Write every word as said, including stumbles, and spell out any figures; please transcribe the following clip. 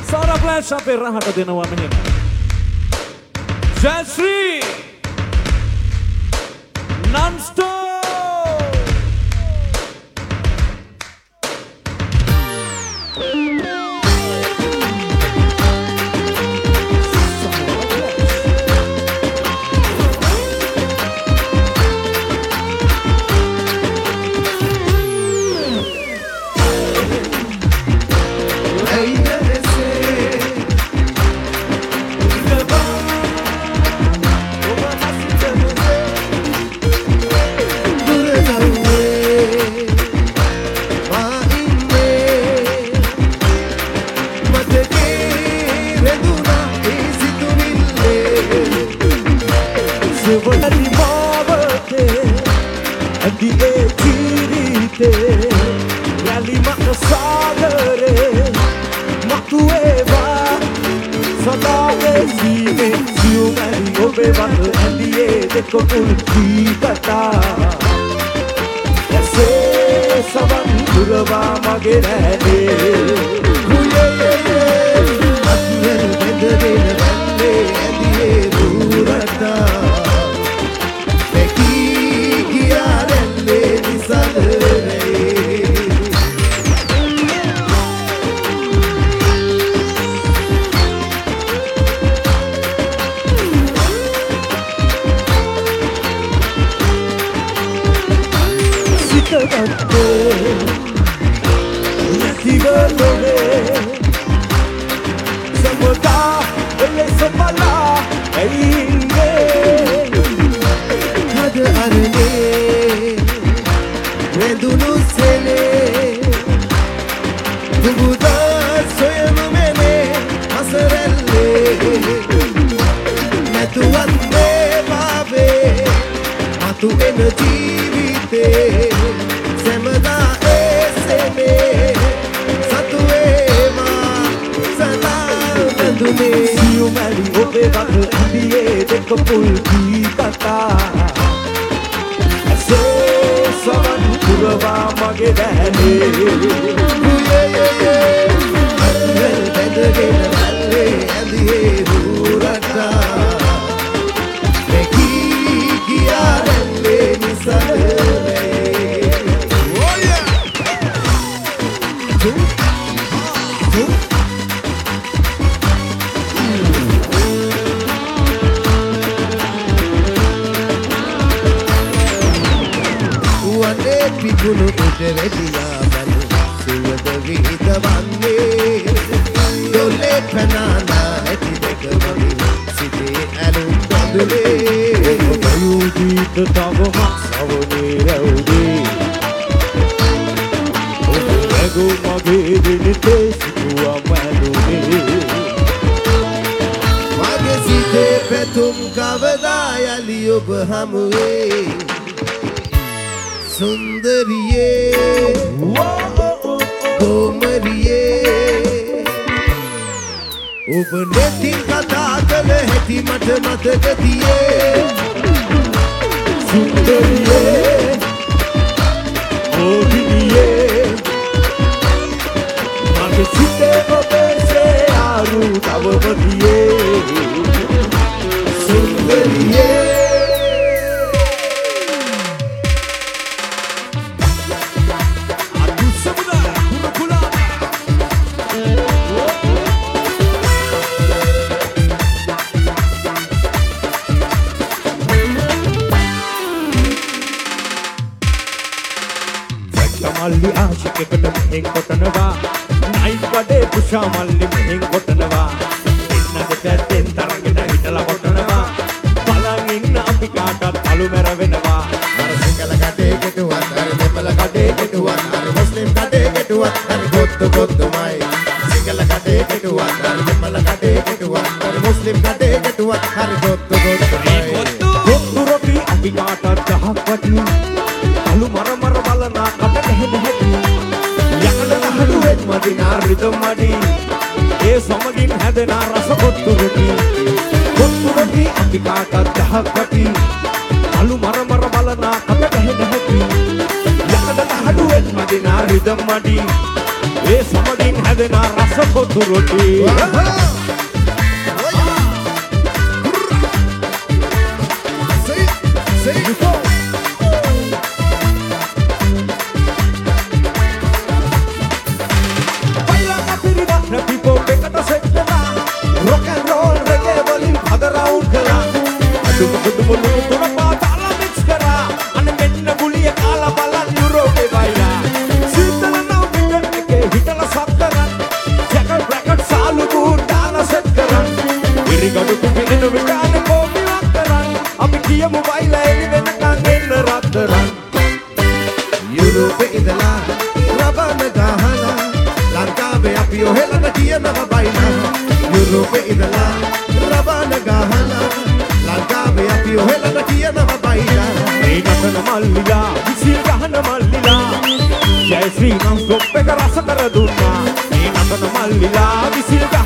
Suara plan sampai rahata denawa menit. Jasri non-stop. ඒ සමගින් හැදෙන රස කොටු රොටි rock and roll reggae වලින් හද රවුන්ඩ් කරා අදුම කුදුම ලුණු තුන පාතාලා මික්ස් කරා අනේ මෙන්න ගුලිය කාලා බලන් යුරෝපේ වයිලා සීතල නම් පිටට එකේ හිටලා සත් කරන් ජැකට් බ්‍රැකට් සාලු බූට් දාලා සෙට් කරන් ඉරිගඩු කුපි එන විකානේ කෝපි වක් කරන් අපි කියමු වයිලා එළි වෙනකන් එන්න රත්තරන් යුරෝපේ ඉඳලා රබන ගහලා ලංකාවේ අපි ඔහෙලට කියනවා බයිලා යුරෝපේ ඉඳලා රබන ගහලා ලංකාවේ අපි ඔහෙලට කියනවා බයිලා මේ නටන මල්ලිලා විසිල් ගහන මල්ලිලා ජය ශ්‍රී නම් ස්ටොප් එක රස කර දුන්නා මේ නටන මල්ලිලා විසිල්